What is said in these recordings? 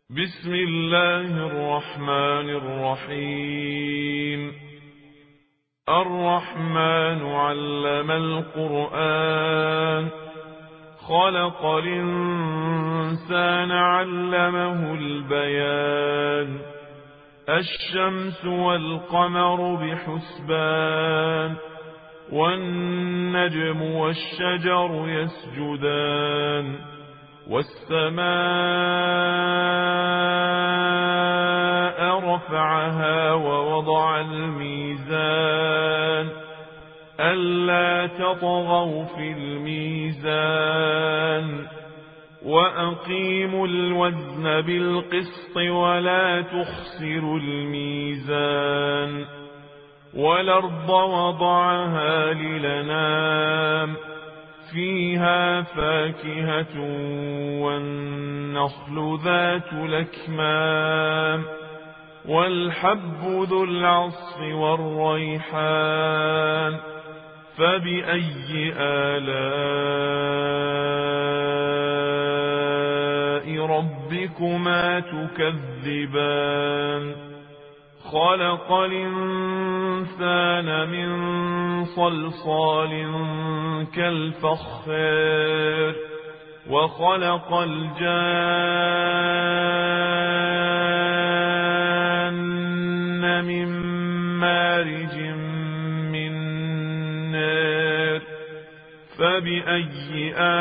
بسم الله الرحمن الرحيم. الرحمن علم القرآن، خلق الإنسان علمه البيان. الشمس والقمر بحسبان، والنجم والشجر يسجدان، والسماء رفعها ووضع الميزان ألا تطغوا في الميزان وأقيموا الوزن بالقسط ولا تخسروا الميزان. والأرض وضعها للأنام، فيها فاكهة والنخل ذات الأكمام، والحب ذو العصف والريحان. فبأي آلاء ربكما تكذبان؟ خلق الإنسان من صلصال كالفخار، وخلق الجان من مارج من نار. فبأي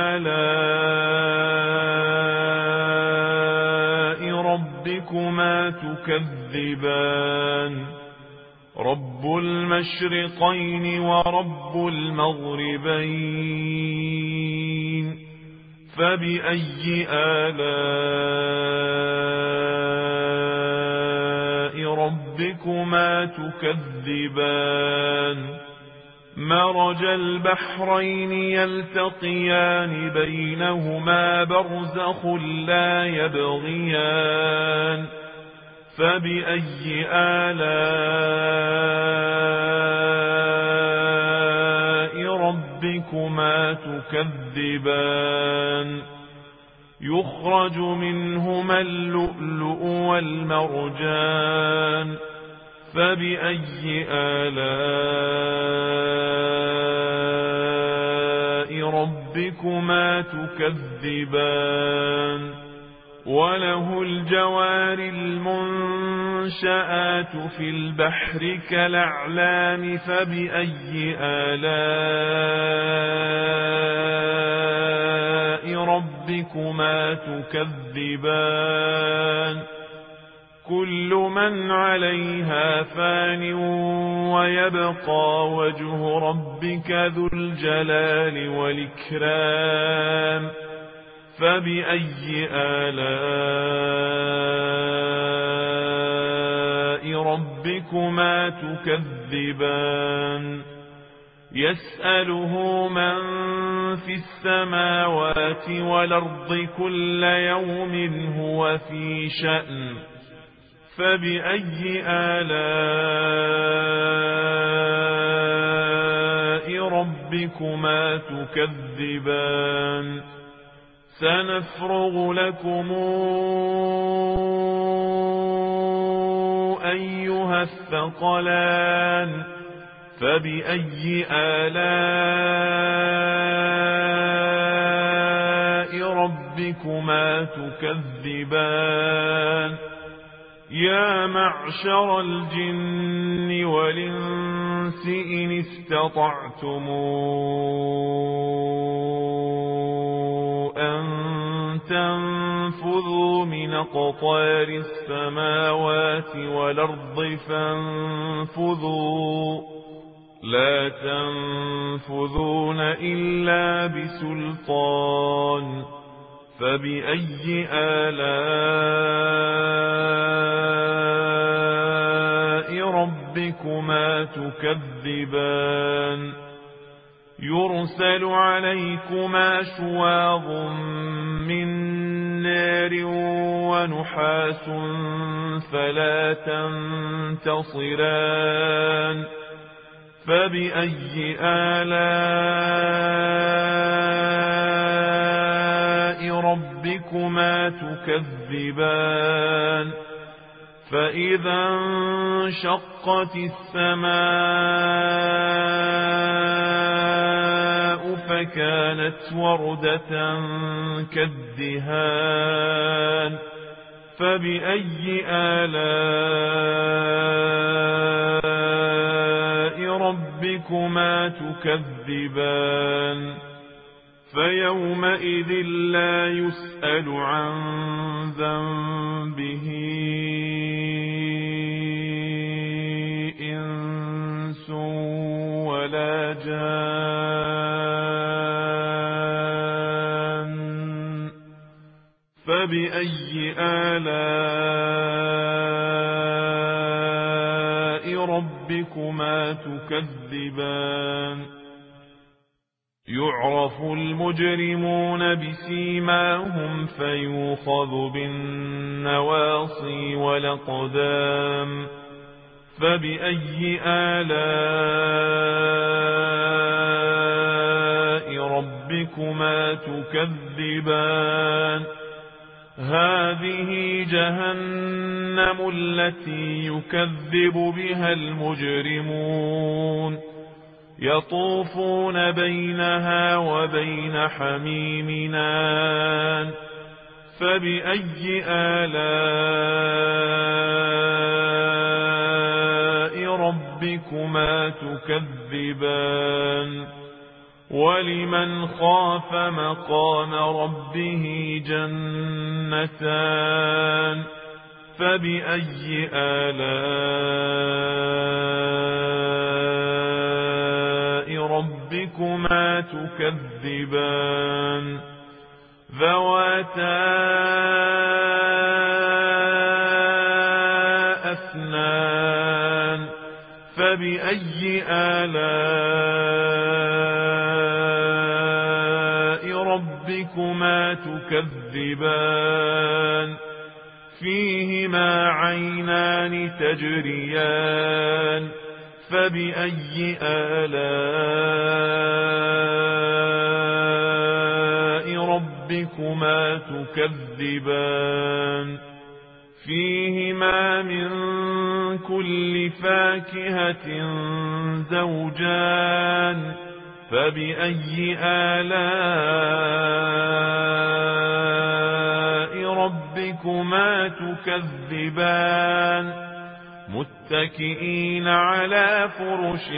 آلاء ربكما تكذبان؟ رب المشرقين ورب المغربين. فبأي آلاء ربكما تكذبان؟ مرج البحرين يلتقيان بينهما برزخ لا يبغيان. فبأي آلاء ربكما تكذبان؟ يخرج منهما اللؤلؤ والمرجان. فبأي آلاء ربكما تكذبان؟ وله الجوار المنشآت في البحر كالأعلام. فبأي آلاء ربكما تكذبان؟ كل من عليها فان ويبقى وجه ربك ذو الجلال والإكرام. فبأي آلاء ربكما تكذبان؟ يسأله من في السماوات والأرض كل يوم هو في شأن. فبأي آلاء ربكما تكذبان؟ سنفرغ لكم أيها الثقلان. فبأي آلاء ربكما تكذبان؟ يا معشر الجن والإنس إن استطعتم أن تنفذوا من أقطار السماوات والأرض فانفذوا، لا تنفذون إلا بسلطان. فبأي آلاء ربكما تكذبان؟ يرسل عليكما شواظ من نار ونحاس فلا تنتصران. فبأي آلاء ربكما ربكما تكذبان فإذا انشقت السماء فكانت وردة كالدهان فبأي آلاء ربكما تكذبان فيومئذ لا يسأل عن ذنبه إنس ولا جان فبأي آلاء ربكما تكذبان يعرف المجرمون بسيماهم فيوخذ بالنواصي والأقدام فبأي آلاء ربكما تكذبان هذه جهنم التي يكذب بها المجرمون يطوفون بينها وبين حميم آن فبأي آلاء ربكما تكذبان ولمن خاف مقام ربه جنتان فبأي آلاء ربكما تكذبان ذواتا أفنان فبأي آلاء ربكما تكذبان فيهما عينان تجريان فبأي آلاء ربكما تكذبان فيهما من كل فاكهة زوجان فبأي آلاء ربكما تكذبان متكئين على فرش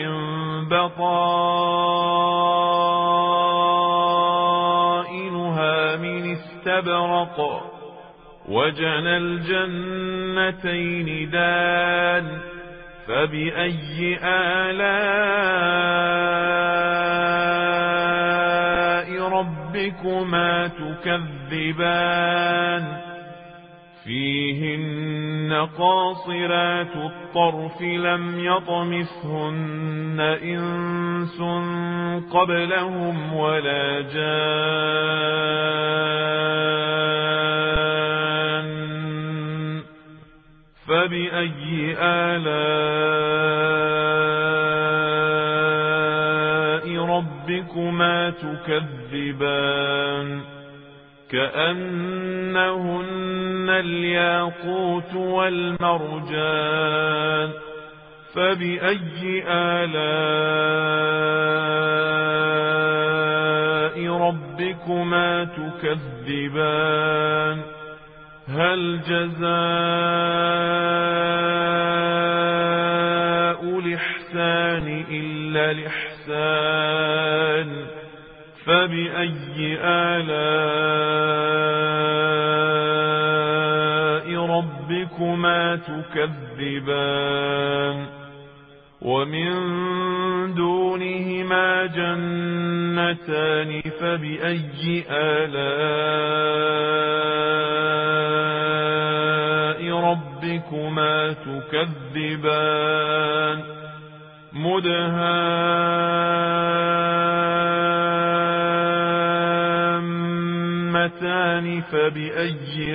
بطائنها من استبرق وجنى الجنتين دان فبأي آلاء ربكما تكذبان فيهن قاصرات الطرف لم يطمثهن إنس قبلهم ولا جان فبأي آلاء ربكما تكذبان كأنهن الياقوت والمرجان فبأي آلاء ربكما تكذبان هل جزاء الإحسان إلا الإحسان فبأي آلاء ربكما تكذبان ومن دونهما جنتان فبأي آلاء ربكما تكذبان مدهامتان فبأي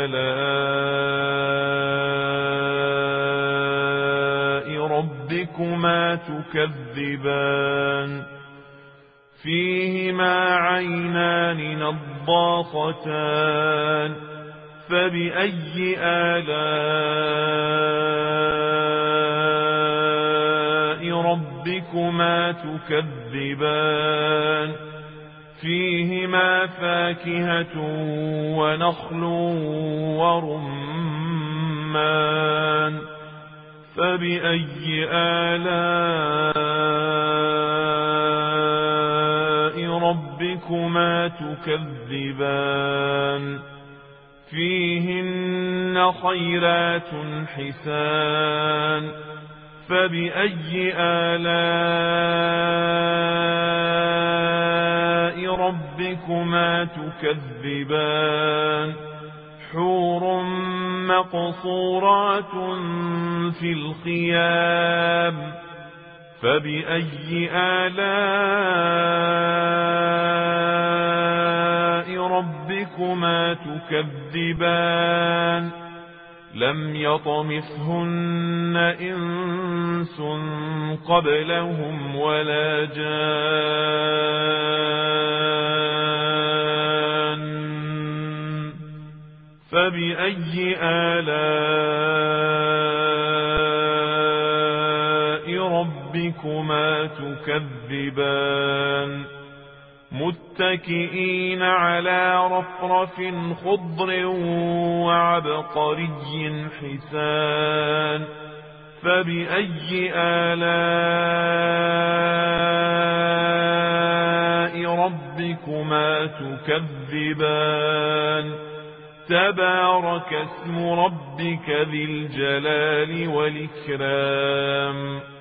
آلاء ربكما تكذبان فيهما عينان نضاختان نضاختان فبأي آلاء ربكما تكذبان فيهما فاكهة ونخل ورمان فبأي آلاء ربكما تكذبان فيهن خيرات حسان فبأي آلاء ربكما تكذبان حور مقصورات في الخيام فبأي آلاء ربكما تكذبان لم يطمثهن إنس قبلهم ولا جان فبأي آلاء ربكما تكذبان متكئين على رفرف خضر وعبقري حسان فبأي آلاء ربكما تكذبان تبارك اسم ربك ذي الجلال والإكرام